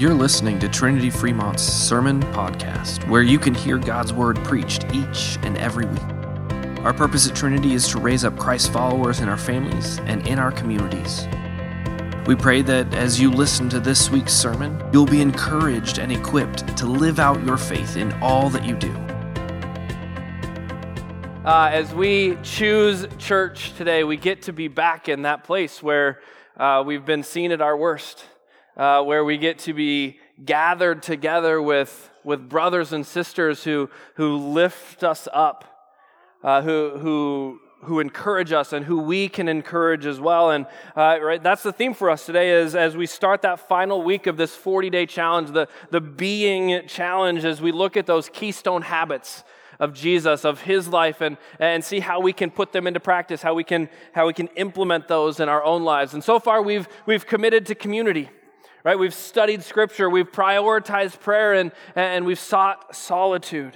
You're listening to Trinity Fremont's Sermon Podcast, where you can hear God's Word preached each and every week. Our purpose at Trinity is to raise up Christ followers in our families and in our communities. We pray that as you listen to this week's sermon, you'll be encouraged and equipped to live out your faith in all that you do. As we choose church today, we get to be back in that place where we've been seen at our worst, where we get to be gathered together with brothers and sisters who lift us up, who encourage us, and who we can encourage as well. And right, that's the theme for us today, is as we start that final week of this 40-day challenge, the being challenge, as we look at those keystone habits of Jesus, of his life, and see how we can put them into practice, how we can implement those in our own lives. And so far, we've committed to community, right? We've studied Scripture, we've prioritized prayer, and we've sought solitude.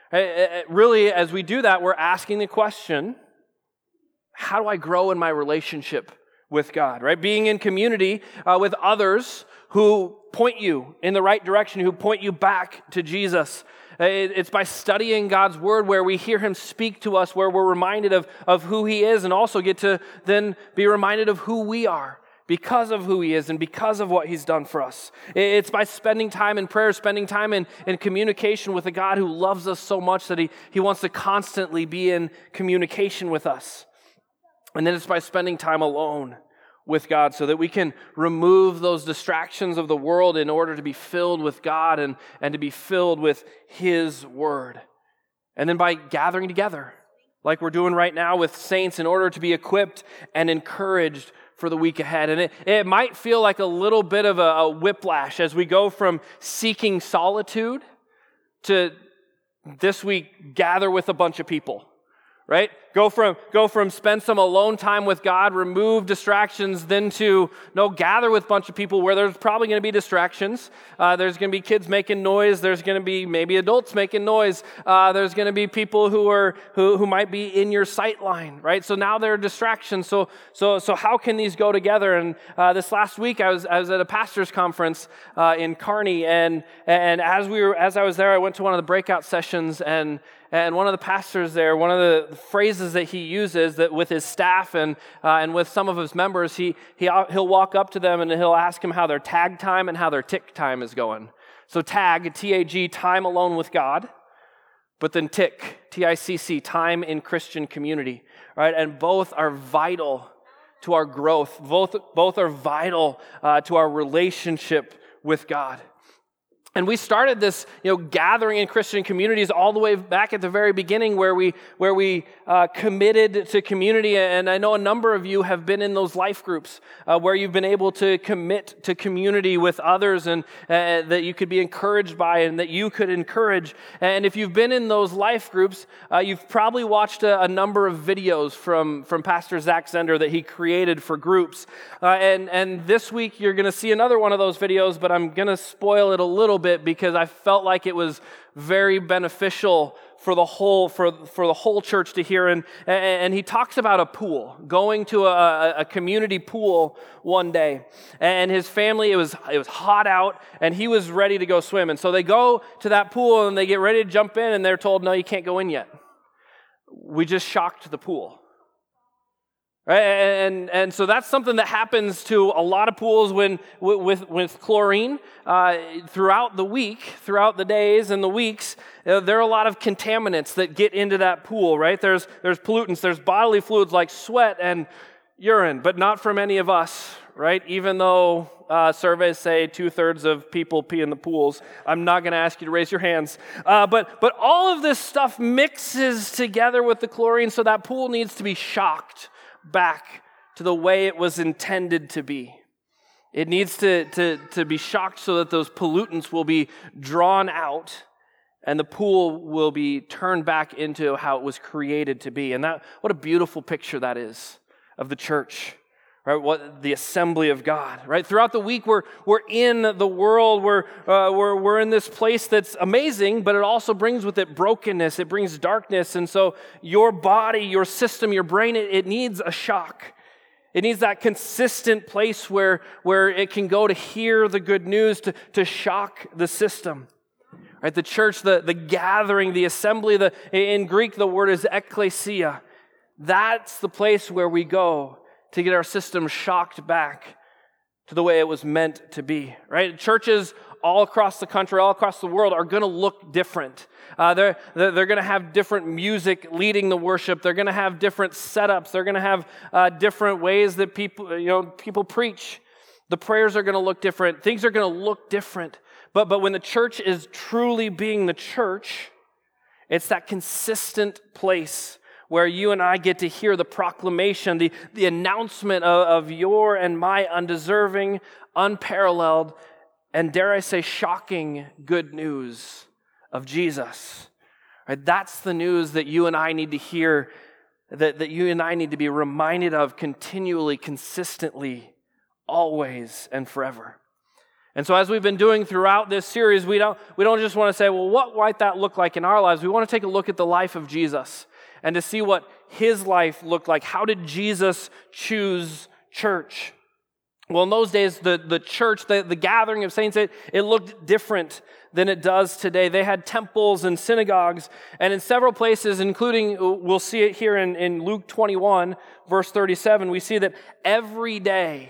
Really, as we do that, we're asking the question, how do I grow in my relationship with God, right? Being in community with others who point you in the right direction, who point you back to Jesus. It's by studying God's Word where we hear Him speak to us, where we're reminded of who He is, and also get to then be reminded of who we are because of who He is and because of what He's done for us. It's by spending time in prayer, spending time in communication with a God who loves us so much that He wants to constantly be in communication with us. And then it's by spending time alone with God so that we can remove those distractions of the world in order to be filled with God and to be filled with His Word. And then by gathering together, like we're doing right now with saints, in order to be equipped and encouraged for the week ahead. And it might feel like a little bit of a whiplash as we go from seeking solitude to this week gather with a bunch of people. Right? Go from spend some alone time with God, remove distractions, then to gather with a bunch of people where there's probably going to be distractions. There's going to be kids making noise. There's going to be maybe adults making noise. There's going to be people who might be in your sight line, right? So now there are distractions. So how can these go together? And this last week I was at a pastor's conference in Kearney, and as I was there, I went to one of the breakout sessions, and one of the pastors there, one of the phrases that he uses that with his staff and with some of his members, he'll walk up to them and he'll ask them how their tag time and how their tick time is going. So tag, T-A-G, time alone with God, but then tick, T-I-C-C, time in Christian community, right? And both are vital to our growth. Both are vital to our relationship with God. And we started this, gathering in Christian communities all the way back at the very beginning, where we committed to community. And I know a number of you have been in those life groups where you've been able to commit to community with others, and that you could be encouraged by, and that you could encourage. And if you've been in those life groups, you've probably watched a number of videos from Pastor Zach Zender that he created for groups. And this week you're going to see another one of those videos, but I'm going to spoil it a little bit because I felt like it was very beneficial for the whole church to hear. And he talks about a pool, going to a community pool one day, and his family, it was hot out, and he was ready to go swim. And so they go to that pool and they get ready to jump in, and they're told, no, you can't go in yet. We just shocked the pool. Right? And so that's something that happens to a lot of pools with chlorine throughout the week, throughout the days and the weeks. There are a lot of contaminants that get into that pool, right? There's pollutants, there's bodily fluids like sweat and urine, but not from any of us, right? Even though surveys say 2/3 of people pee in the pools. I'm not going to ask you to raise your hands. But all of this stuff mixes together with the chlorine, so that pool needs to be shocked back to the way it was intended to be. It needs to be shocked so that those pollutants will be drawn out and the pool will be turned back into how it was created to be. And what a beautiful picture that is of the church, right? What the assembly of God, right? Throughout the week, we're in the world. We're in this place that's amazing, but it also brings with it brokenness. It brings darkness, and so your body, your system, your brain, it needs a shock. It needs that consistent place where it can go to hear the good news, to shock the system. Right? The church, the gathering, the assembly, in Greek the word is ekklesia. That's the place where we go to get our system shocked back to the way it was meant to be. Right? Churches all across the country, all across the world are going to look different. They're going to have different music leading the worship. They're going to have different setups. They're going to have different ways that people preach. The prayers are going to look different. Things are going to look different. But when the church is truly being the church, it's that consistent place where you and I get to hear the proclamation, the announcement of your and my undeserving, unparalleled, and dare I say, shocking good news of Jesus. Right? That's the news that you and I need to hear, that you and I need to be reminded of continually, consistently, always, and forever. And so as we've been doing throughout this series, we don't just want to say, well, what might that look like in our lives? We want to take a look at the life of Jesus and to see what his life looked like. How did Jesus choose church? Well, in those days, the church, the gathering of saints, it looked different than it does today. They had temples and synagogues, and in several places, including, we'll see it here in Luke 21, verse 37, we see that every day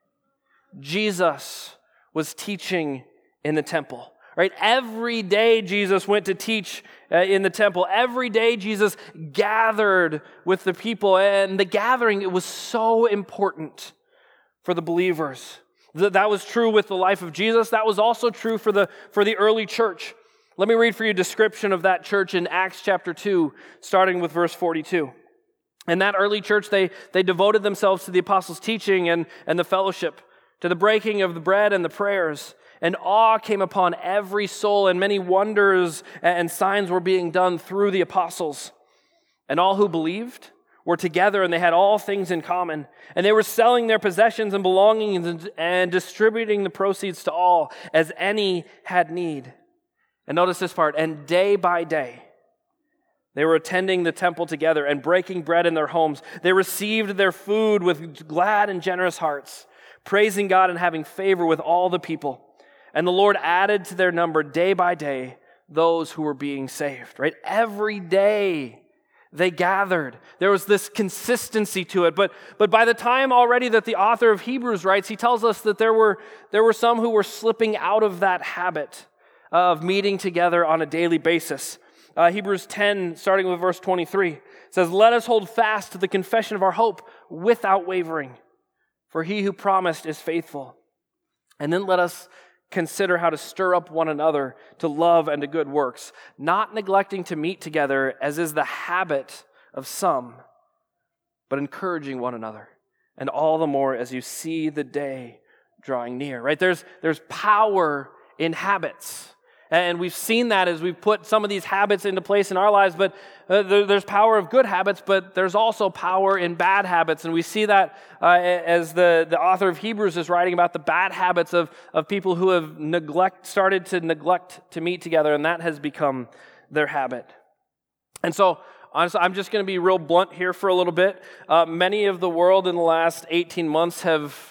Jesus was teaching in the temple. Right? Every day Jesus went to teach in the temple. Every day Jesus gathered with the people, and the gathering, it was so important for the believers. That was true with the life of Jesus. That was also true for the early church. Let me read for you a description of that church in Acts chapter 2, starting with verse 42. In that early church, they devoted themselves to the apostles' teaching and the fellowship, to the breaking of the bread and the prayers. And awe came upon every soul, and many wonders and signs were being done through the apostles. And all who believed were together, and they had all things in common. And they were selling their possessions and belongings and distributing the proceeds to all as any had need. And notice this part, and day by day, they were attending the temple together and breaking bread in their homes. They received their food with glad and generous hearts, praising God and having favor with all the people. And the Lord added to their number day by day those who were being saved. Right? Every day they gathered. There was this consistency to it. But by the time already that the author of Hebrews writes, he tells us that there were some who were slipping out of that habit of meeting together on a daily basis. Hebrews 10, starting with verse 23, says, "Let us hold fast to the confession of our hope without wavering, for he who promised is faithful. And then let us consider how to stir up one another to love and to good works, not neglecting to meet together, as is the habit of some, but encouraging one another, and all the more as you see the day drawing near." Right? There's power in habits. And we've seen that as we've put some of these habits into place in our lives, but there's power of good habits, but there's also power in bad habits. And we see that as the author of Hebrews is writing about the bad habits of people who have started to neglect to meet together, and that has become their habit. And so, honestly, I'm just going to be real blunt here for a little bit. Many of the world in the last 18 months have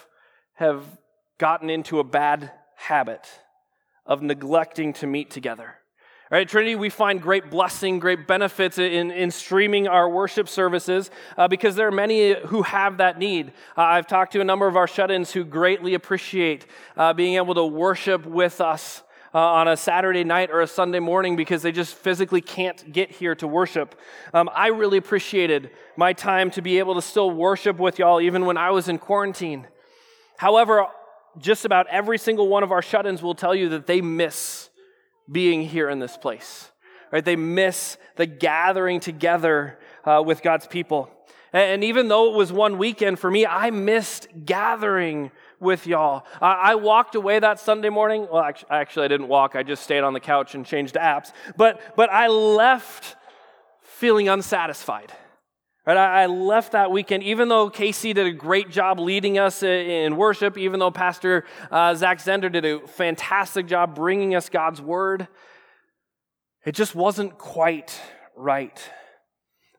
gotten into a bad habit of neglecting to meet together. All right, at Trinity, we find great blessing, great benefits in streaming our worship services because there are many who have that need. I've talked to a number of our shut-ins who greatly appreciate being able to worship with us on a Saturday night or a Sunday morning because they just physically can't get here to worship. I really appreciated my time to be able to still worship with y'all even when I was in quarantine. However, just about every single one of our shut-ins will tell you that they miss being here in this place. Right? They miss the gathering together with God's people. And even though it was one weekend for me, I missed gathering with y'all. I walked away that Sunday morning. Well, actually, I didn't walk. I just stayed on the couch and changed apps. But I left feeling unsatisfied. Right, I left that weekend, even though Casey did a great job leading us in worship, even though Pastor Zach Zender did a fantastic job bringing us God's word, it just wasn't quite right.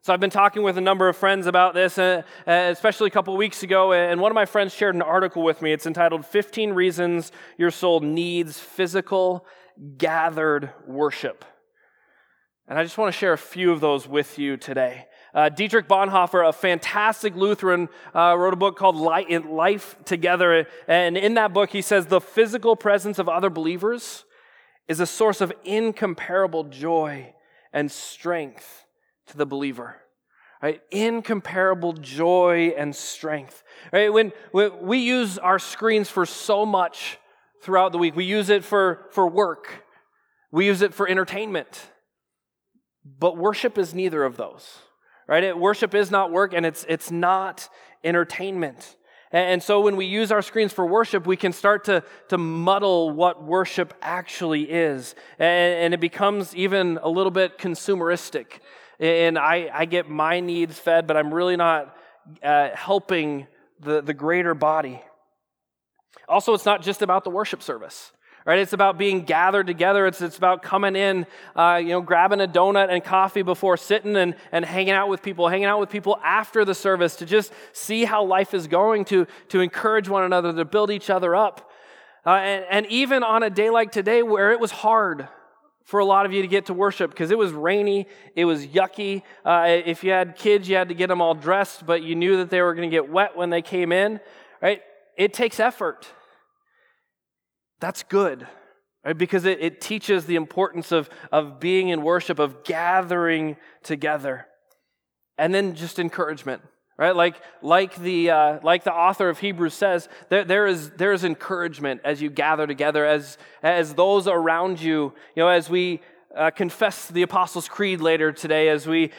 So I've been talking with a number of friends about this, especially a couple weeks ago, and one of my friends shared an article with me. It's entitled 15 Reasons Your Soul Needs Physical Gathered Worship. And I just want to share a few of those with you today. Dietrich Bonhoeffer, a fantastic Lutheran, wrote a book called Life Together. And in that book, he says, the physical presence of other believers is a source of incomparable joy and strength to the believer. Right? Incomparable joy and strength. Right? When we use our screens for so much throughout the week, we use it for work. We use it for entertainment. But worship is neither of those. Right? Worship is not work, and it's not entertainment. And so when we use our screens for worship, we can start to muddle what worship actually is. And it becomes even a little bit consumeristic. And I get my needs fed, but I'm really not helping the greater body. Also, it's not just about the worship service. Right? It's about being gathered together. It's about coming in, grabbing a donut and coffee before sitting and hanging out with people after the service to just see how life is going, to encourage one another, to build each other up. And even on a day like today where it was hard for a lot of you to get to worship because it was rainy, it was yucky. If you had kids, you had to get them all dressed, but you knew that they were going to get wet when they came in. Right? It takes effort. That's good, right? Because it teaches the importance of being in worship, of gathering together. And then just encouragement, right? Like the author of Hebrews says, there is encouragement as you gather together, as those around you, as we confess the Apostles' Creed later today, as we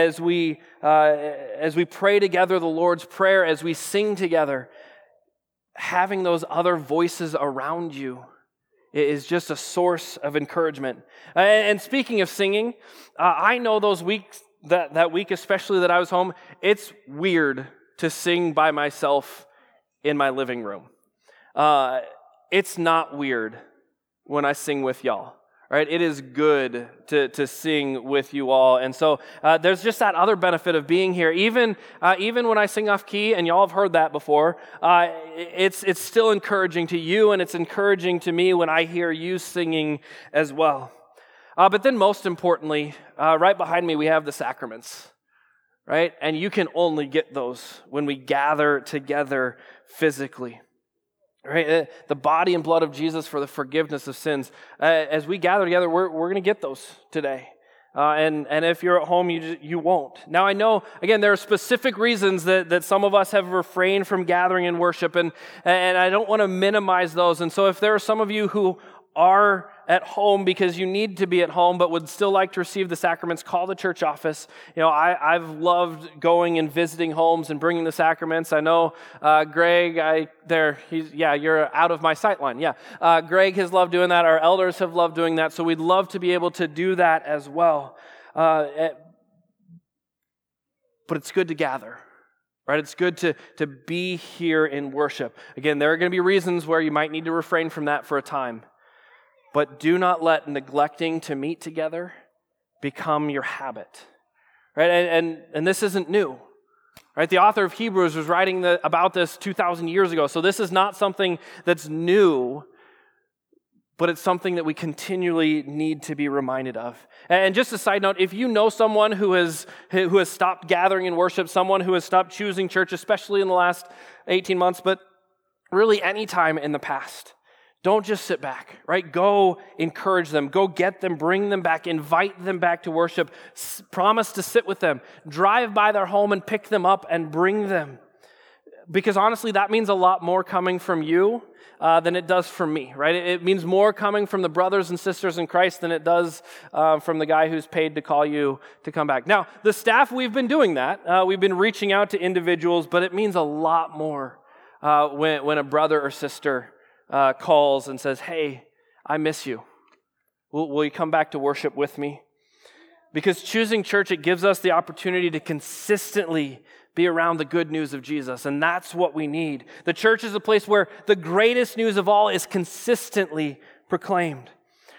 pray together the Lord's Prayer, as we sing together. Having those other voices around you is just a source of encouragement. And speaking of singing, I know those weeks, that week especially that I was home, it's weird to sing by myself in my living room. It's not weird when I sing with y'all. Right? It is good to sing with you all. And so there's just that other benefit of being here. Even when I sing off key, and y'all have heard that before, it's still encouraging to you, and it's encouraging to me when I hear you singing as well. But then most importantly, right behind me, we have the sacraments. Right? And you can only get those when we gather together physically. Right, the body and blood of Jesus for the forgiveness of sins. As we gather together, we're going to get those today. And if you're at home, you won't. Now, I know, again, there are specific reasons that some of us have refrained from gathering in worship, and I don't want to minimize those. And so if there are some of you who are at home because you need to be at home but would still like to receive the sacraments, call the church office. I've loved going and visiting homes and bringing the sacraments. I know Greg, you're out of my sight line. Yeah, Greg has loved doing that. Our elders have loved doing that. So we'd love to be able to do that as well. But it's good to gather. Right? It's good to be here in worship. Again, there are going to be reasons where you might need to refrain from that for a time. But do not let neglecting to meet together become your habit. Right? And this isn't new. Right? The author of Hebrews was writing about this 2,000 years ago. So this is not something that's new, but it's something that we continually need to be reminded of. And just a side note, if you know someone who has stopped gathering in worship, someone who has stopped choosing church, especially in the last 18 months, but really any time in the past, don't just sit back, right? Go encourage them. Go get them, bring them back, invite them back to worship. Promise to sit with them. Drive by their home and pick them up and bring them. Because honestly, that means a lot more coming from you than it does from me, right? It means more coming from the brothers and sisters in Christ than it does from the guy who's paid to call you to come back. Now, the staff, we've been doing that. We've been reaching out to individuals, but it means a lot more when a brother or sister calls and says, hey, I miss you. Will you come back to worship with me? Because choosing church, it gives us the opportunity to consistently be around the good news of Jesus, and that's what we need. The church is a place where the greatest news of all is consistently proclaimed.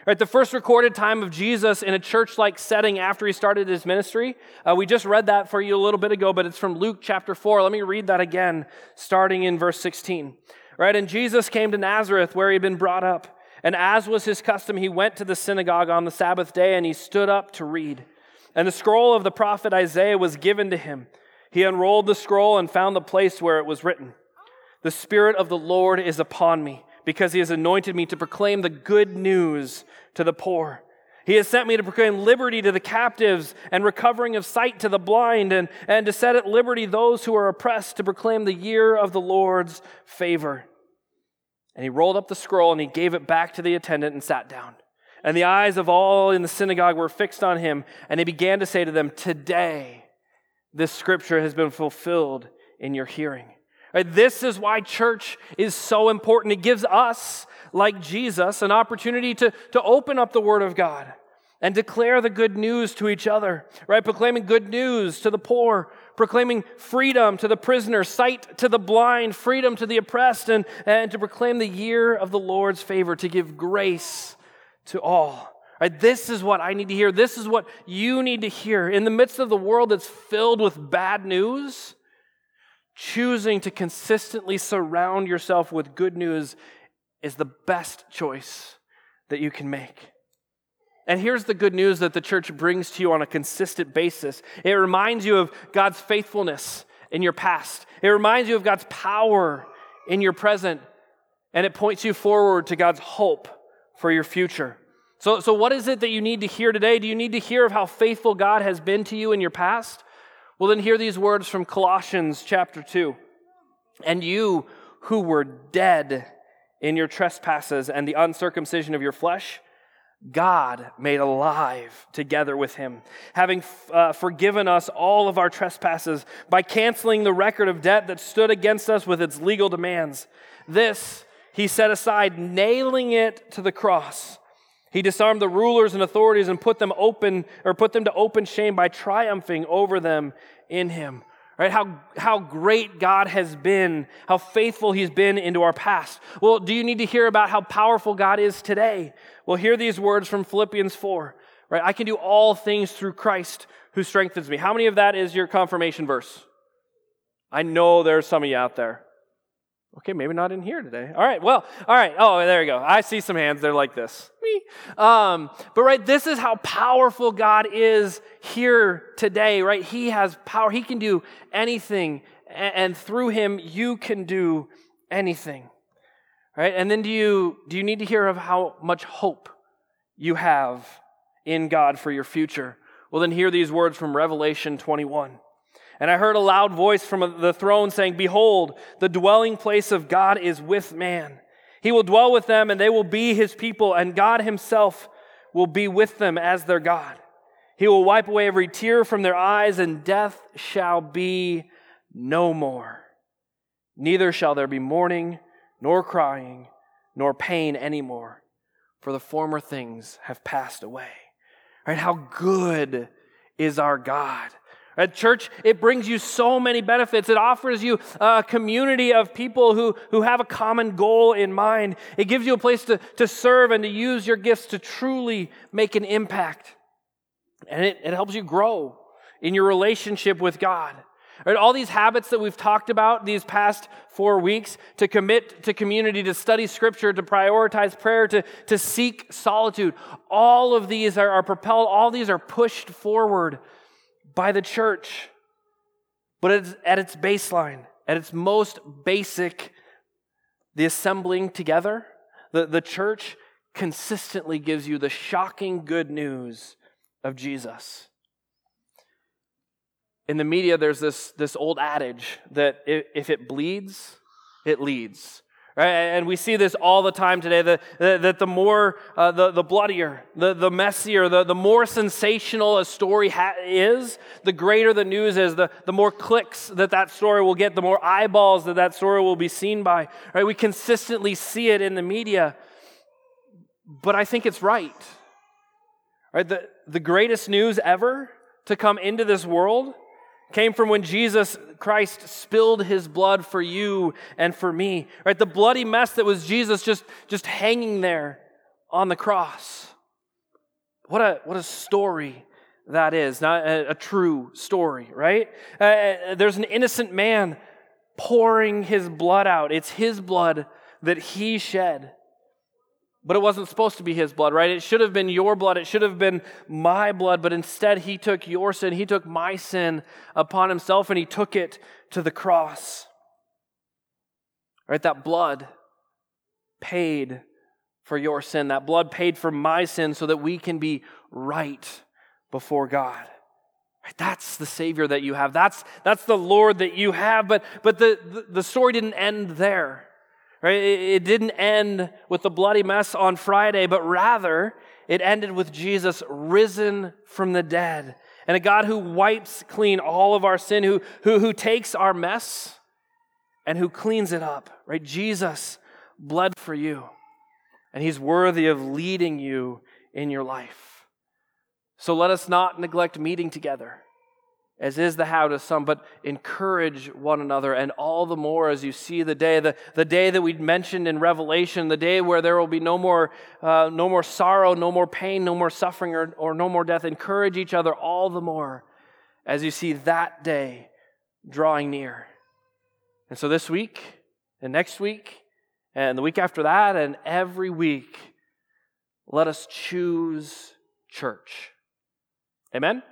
Right, the first recorded time of Jesus in a church-like setting after he started his ministry, we just read that for you a little bit ago, but it's from Luke chapter 4. Let me read that again, starting in verse 16. Right, and Jesus came to Nazareth where he had been brought up, and as was his custom, he went to the synagogue on the Sabbath day, and he stood up to read. And the scroll of the prophet Isaiah was given to him. He unrolled the scroll and found the place where it was written, "The Spirit of the Lord is upon me, because he has anointed me to proclaim the good news to the poor. He has sent me to proclaim liberty to the captives and recovering of sight to the blind, and to set at liberty those who are oppressed, to proclaim the year of the Lord's favor." And he rolled up the scroll and he gave it back to the attendant and sat down. And the eyes of all in the synagogue were fixed on him, and he began to say to them, "Today this scripture has been fulfilled in your hearing." Right, this is why church is so important. It gives us, like Jesus, an opportunity to open up the Word of God and declare the good news to each other, right? Proclaiming good news to the poor, proclaiming freedom to the prisoner, sight to the blind, freedom to the oppressed, and to proclaim the year of the Lord's favor, to give grace to all. Right, this is what I need to hear. This is what you need to hear. In the midst of the world that's filled with bad news, choosing to consistently surround yourself with good news is the best choice that you can make. And here's the good news that the church brings to you on a consistent basis. It reminds you of God's faithfulness in your past. It reminds you of God's power in your present. And it points you forward to God's hope for your future. So what is it that you need to hear today? Do you need to hear of how faithful God has been to you in your past? Well, then hear these words from Colossians chapter 2. "And you who were dead in your trespasses and the uncircumcision of your flesh, God made alive together with him, having forgiven us all of our trespasses by canceling the record of debt that stood against us with its legal demands. This he set aside, nailing it to the cross. He disarmed the rulers and authorities and put them to open shame by triumphing over them in him." Right? How great God has been, how faithful he's been into our past. Well, do you need to hear about how powerful God is today? Well, hear these words from Philippians 4. Right? "I can do all things through Christ who strengthens me." How many of that is your confirmation verse? I know there's some of you out there. Okay, maybe not in here today. All right, well, all right. Oh, there you go. I see some hands. They're like this. Me. But right, this is how powerful God is here today, right? He has power. He can do anything, and through him, you can do anything, right? And then do you need to hear of how much hope you have in God for your future? Well, then hear these words from Revelation 21. "And I heard a loud voice from the throne saying, 'Behold, the dwelling place of God is with man. He will dwell with them, and they will be his people, and God himself will be with them as their God. He will wipe away every tear from their eyes, and death shall be no more. Neither shall there be mourning, nor crying, nor pain anymore, for the former things have passed away.'" Right? How good is our God? At church, it brings you so many benefits. It offers you a community of people who have a common goal in mind. It gives you a place to serve and to use your gifts to truly make an impact. And it helps you grow in your relationship with God. Right? All these habits that we've talked about these past 4 weeks, to commit to community, to study Scripture, to prioritize prayer, to seek solitude, all of these are propelled, all these are pushed forward by the church. But it's at its baseline, at its most basic, the assembling together, the church consistently gives you the shocking good news of Jesus. In the media, there's this old adage that if it bleeds, it leads. Right? And we see this all the time today, that the more, the bloodier, the messier, the more sensational a story is, the greater the news is, the more clicks that story will get, the more eyeballs that story will be seen by. Right? We consistently see it in the media, but I think it's right. Right? The greatest news ever to come into this world came from when Jesus Christ spilled his blood for you and for me. Right? The bloody mess that was Jesus just hanging there on the cross. What a story that is. Not a true story, right? There's an innocent man pouring his blood out. It's his blood that he shed. But it wasn't supposed to be his blood, right? It should have been your blood. It should have been my blood. But instead, he took your sin. He took my sin upon himself, and he took it to the cross. Right? That blood paid for your sin. That blood paid for my sin so that we can be right before God. Right? That's the Savior that you have. That's the Lord that you have. But the story didn't end there. Right? It didn't end with the bloody mess on Friday, but rather it ended with Jesus risen from the dead. And a God who wipes clean all of our sin, who takes our mess and who cleans it up. Right? Jesus bled for you, and he's worthy of leading you in your life. So let us not neglect meeting together, as is the habit of some, but encourage one another, and all the more as you see the day that we mentioned in Revelation, the day where there will be no more sorrow, no more pain, no more suffering, or no more death. Encourage each other all the more as you see that day drawing near. And so this week, and next week, and the week after that, and every week, let us choose church. Amen?